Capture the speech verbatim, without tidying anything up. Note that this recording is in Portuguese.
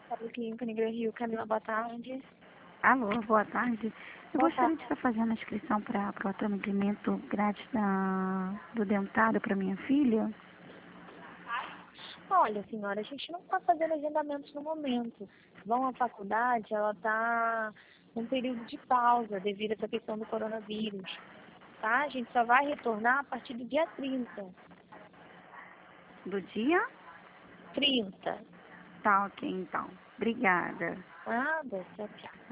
Saúde Clínica Negra Rio, Camila, boa tarde. Alô, boa tarde. Eu Boa gostaria tarde. de estar fazendo a inscrição para o atendimento grátis da, do dentário para minha filha. Olha, senhora, a gente não está fazendo agendamentos no momento. Vão à faculdade, ela está num período de pausa devido a essa questão do coronavírus. Tá? A gente só vai retornar a partir do dia trinta. Do dia? trinta. Tá, ok, então. Obrigada. Nada, tchau, tchau.